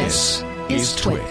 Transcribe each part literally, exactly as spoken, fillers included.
This is Twit.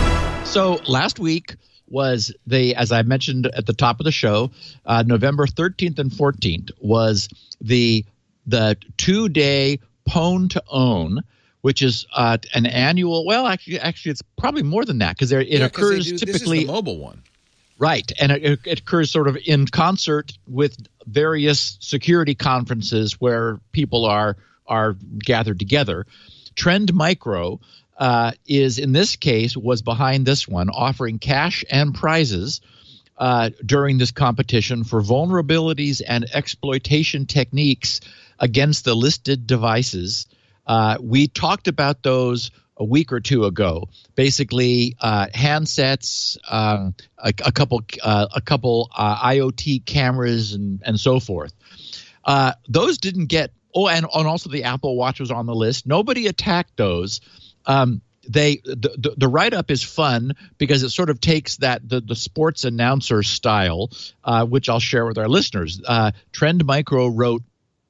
So last week was the, as I mentioned at the top of the show, uh, November thirteenth and fourteenth was the the two-day Pwn to Own, which is uh, an annual. Well, actually, actually, it's probably more than that because it yeah, occurs do, typically. This is the mobile one, right? And it, it occurs sort of in concert with various security conferences where people are are gathered together. Trend Micro uh, is, in this case, was behind this one, offering cash and prizes uh, during this competition for vulnerabilities and exploitation techniques against the listed devices. Uh, we talked about those a week or two ago. Basically, uh, handsets, uh, a, a couple, uh, a couple uh, IoT cameras, and and so forth. Uh, those didn't get. Oh, and, and also the Apple Watch was on the list. Nobody attacked those. Um, they the, the, the write-up is fun because it sort of takes that the, the sports announcer style, uh, which I'll share with our listeners. Uh, Trend Micro wrote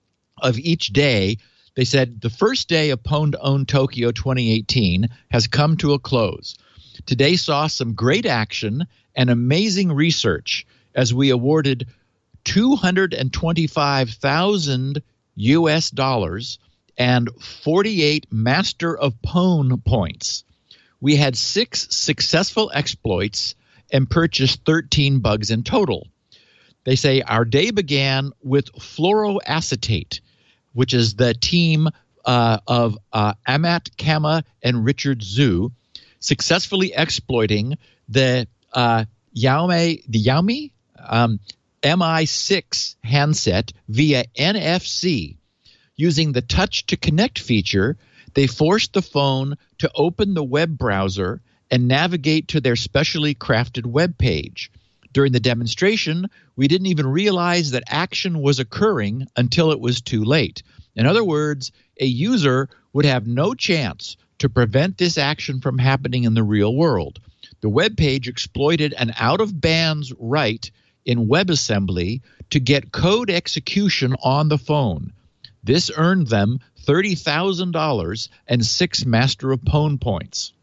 of each day. They said the first day of Pwn to Own Tokyo twenty eighteen has come to a close. Today saw some great action and amazing research as we awarded two hundred twenty-five thousand U S dollars and forty-eight Master of Pwn points. We had six successful exploits and purchased thirteen bugs in total. They say our day began with fluoroacetate, which is the team uh, of uh, Amat Kama and Richard Zhu, successfully exploiting the uh, Xiaomi, the Xiaomi um, M I six handset via N F C. Using the Touch to Connect feature, they forced the phone to open the web browser and navigate to their specially crafted web page. During the demonstration, we didn't even realize that action was occurring until it was too late. In other words, a user would have no chance to prevent this action from happening in the real world. The web page exploited an out-of-bands right in WebAssembly to get code execution on the phone. This earned them thirty thousand dollars and six Master of Pwn points.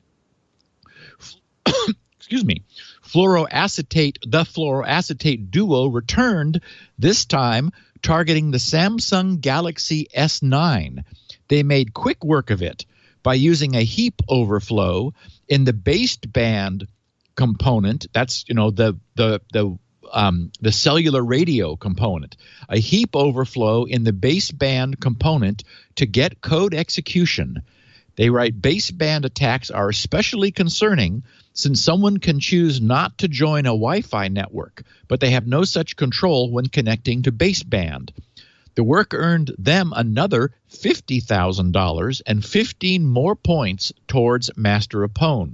Excuse me. Fluoroacetate, the fluoroacetate duo returned, this time targeting the Samsung Galaxy S nine. They made quick work of it by using a heap overflow in the baseband component. That's, you know, the the the Um, the cellular radio component, a heap overflow in the baseband component to get code execution. They write baseband attacks are especially concerning since someone can choose not to join a Wi-Fi network, but they have no such control when connecting to baseband. The work earned them another fifty thousand dollars and fifteen more points towards Master of Pwn.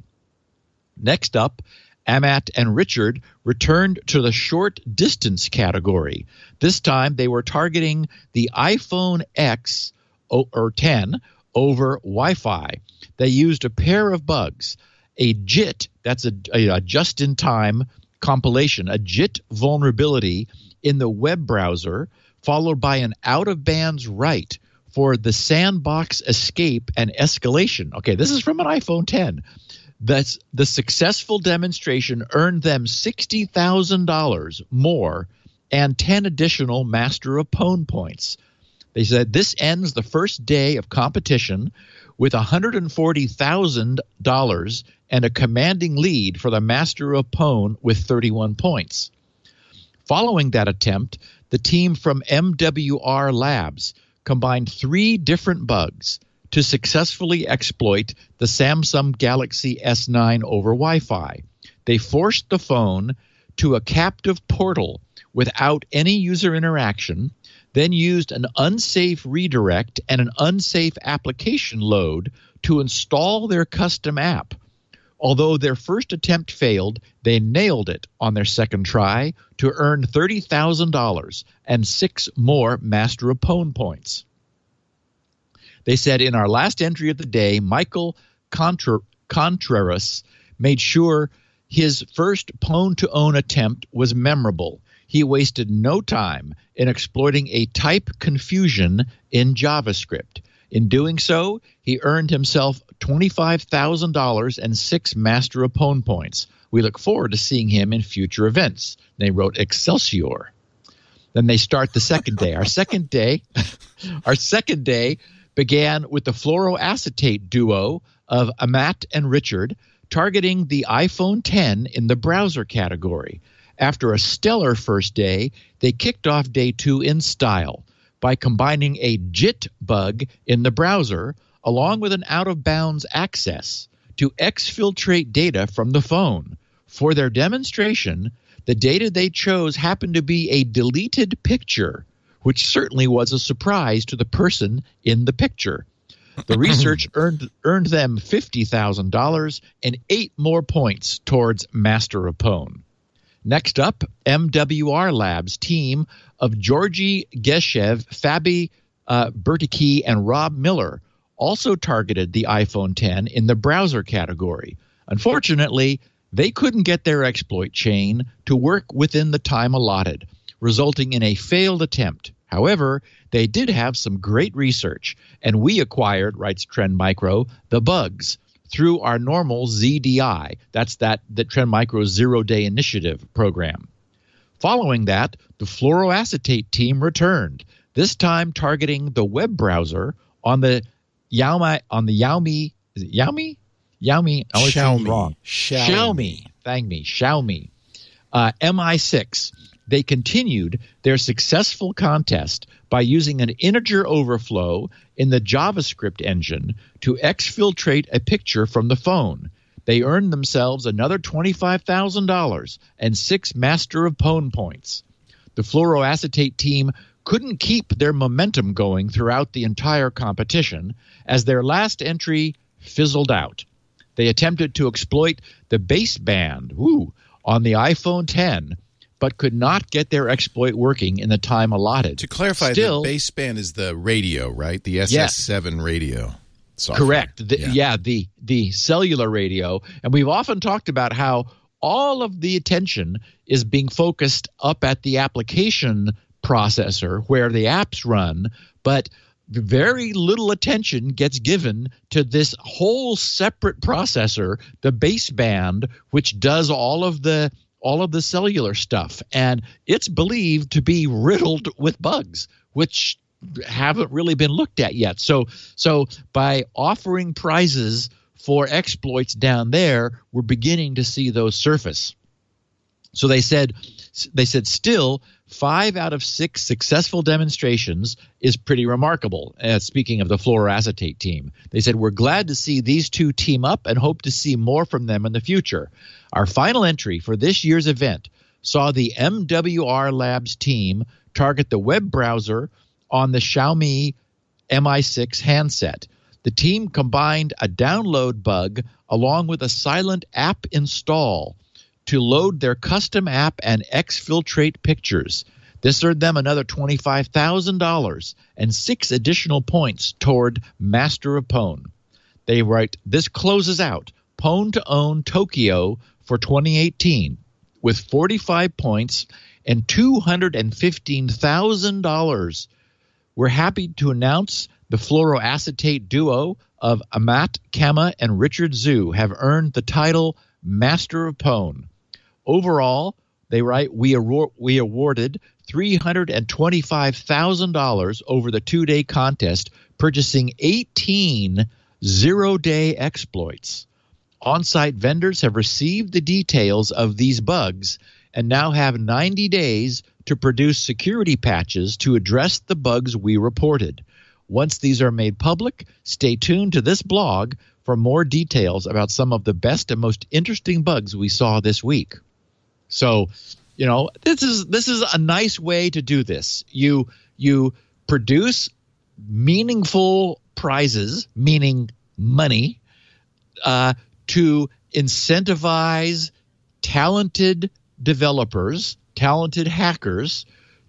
Next up, Amat and Richard returned to the short distance category. This time they were targeting the iPhone X or ten over Wi-Fi. They used a pair of bugs, a J I T, that's a, a, a just-in-time compilation, a J I T vulnerability in the web browser, followed by an out-of-bands write for the sandbox escape and escalation. Okay, this is from an iPhone ten. That's the successful demonstration earned them sixty thousand dollars more and ten additional Master of Pwn points. They said this ends the first day of competition with one hundred forty thousand dollars and a commanding lead for the Master of Pwn with thirty-one points. Following that attempt, the team from M W R Labs combined three different bugs to successfully exploit the Samsung Galaxy S nine over Wi-Fi. They forced the phone to a captive portal without any user interaction, then used an unsafe redirect and an unsafe application load to install their custom app. Although their first attempt failed, they nailed it on their second try to earn thirty thousand dollars and six more Master of Pwn points. They said, in our last entry of the day, Michael Contra- Contreras made sure his first Pwn to Own attempt was memorable. He wasted no time in exploiting a type confusion in JavaScript. In doing so, he earned himself twenty-five thousand dollars and six Master of Pwn points. We look forward to seeing him in future events. They wrote Excelsior. Then they start the second day. Our second day, our second day began with the fluoroacetate duo of Amat and Richard, targeting the iPhone ten in the browser category. After a stellar first day, they kicked off day two in style by combining a JIT bug in the browser along with an out-of-bounds access to exfiltrate data from the phone. For their demonstration, the data they chose happened to be a deleted picture, which certainly was a surprise to the person in the picture. The research earned earned them fifty thousand dollars and eight more points towards Master of Pwn. Next up, M W R Labs team of Georgy Geshev, Fabi uh, Bertiki, and Rob Miller also targeted the iPhone ten in the browser category. Unfortunately, they couldn't get their exploit chain to work within the time allotted, resulting in a failed attempt. However, they did have some great research, and we acquired, writes Trend Micro, the bugs through our normal Z D I. That's that, that Trend Micro Zero Day Initiative program. Following that, the fluoroacetate team returned, this time targeting the web browser on the Xiaomi, on the Xiaomi, is it Xiaomi? Xiaomi, I always say it wrong. Xiaomi. Xiaomi. Thank me. Xiaomi. Uh, M I six. They continued their successful contest by using an integer overflow in the JavaScript engine to exfiltrate a picture from the phone. They earned themselves another twenty-five thousand dollars and six Master of Pwn points. The fluoroacetate team couldn't keep their momentum going throughout the entire competition as their last entry fizzled out. They attempted to exploit the baseband woo, on the iPhone ten, but could not get their exploit working in the time allotted. To clarify, Still, the baseband is the radio, right? The S S seven yes. radio software. Correct. The, yeah. yeah, the the cellular radio. And we've often talked about how all of the attention is being focused up at the application processor where the apps run, but very little attention gets given to this whole separate processor, the baseband, which does all of the all of the cellular stuff. And it's believed to be riddled with bugs, which haven't really been looked at yet. So so by offering prizes for exploits down there, we're beginning to see those surface. So they said they said still five out of six successful demonstrations is pretty remarkable. Uh, speaking of the fluoroacetate team, they said, we're glad to see these two team up and hope to see more from them in the future. Our final entry for this year's event saw the M W R Labs team target the web browser on the Xiaomi M I six handset. The team combined a download bug along with a silent app install to load their custom app and exfiltrate pictures. This earned them another twenty-five thousand dollars and six additional points toward Master of Pwn. They write, this closes out Pwn to Own Tokyo for twenty eighteen with forty-five points and two hundred fifteen thousand dollars. We're happy to announce the fluoroacetate duo of Amat Kama and Richard Zhu have earned the title Master of Pwn. Overall, they write, we, award, we awarded three hundred twenty-five thousand dollars over the two-day contest, purchasing eighteen zero-day exploits. On-site vendors have received the details of these bugs and now have ninety days to produce security patches to address the bugs we reported. Once these are made public, stay tuned to this blog for more details about some of the best and most interesting bugs we saw this week. So, you know, this is this is a nice way to do this. You you produce meaningful prizes, meaning money, uh, to incentivize talented developers, talented hackers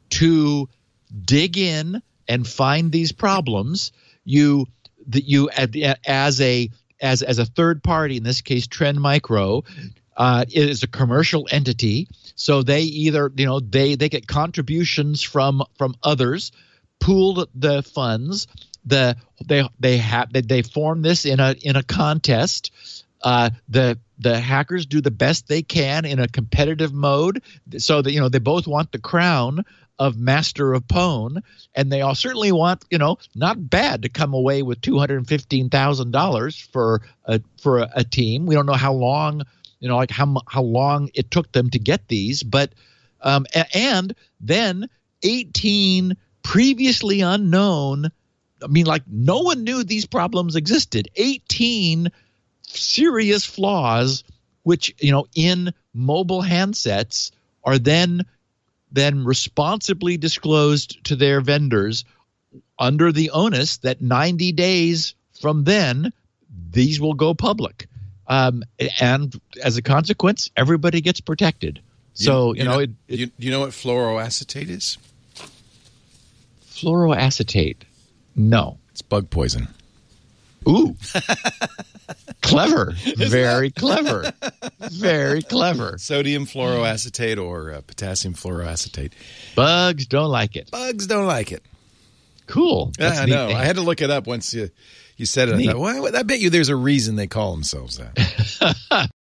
to dig in and find these problems. You that you as a as as a third party, in this case Trend Micro, uh, is a commercial entity. So they either you know they they get contributions from from others, pool the funds. the they they have they, they form this in a in a contest. Uh, the the hackers do the best they can in a competitive mode, so that you know they both want the crown of master of Pwn, and they all certainly want, you know, not bad to come away with two hundred fifteen thousand dollars for a for a, a team. We don't know how long, you know, like how how long it took them to get these, but um, and then eighteen previously unknown. I mean, like no one knew these problems existed. eighteen serious flaws, which, you know, in mobile handsets are then then responsibly disclosed to their vendors under the onus that ninety days from then these will go public, um, and as a consequence, everybody gets protected. So you, you, you know, know it, it, you, you know what fluoroacetate is? Fluoroacetate, no, it's bug poison. Ooh. Clever. Very clever. Very clever. Sodium fluoroacetate or uh, potassium fluoroacetate. Bugs don't like it. Bugs don't like it. Cool. That's I know. I had to look it up once you, you said it. I thought, well, I bet you there's a reason they call themselves that.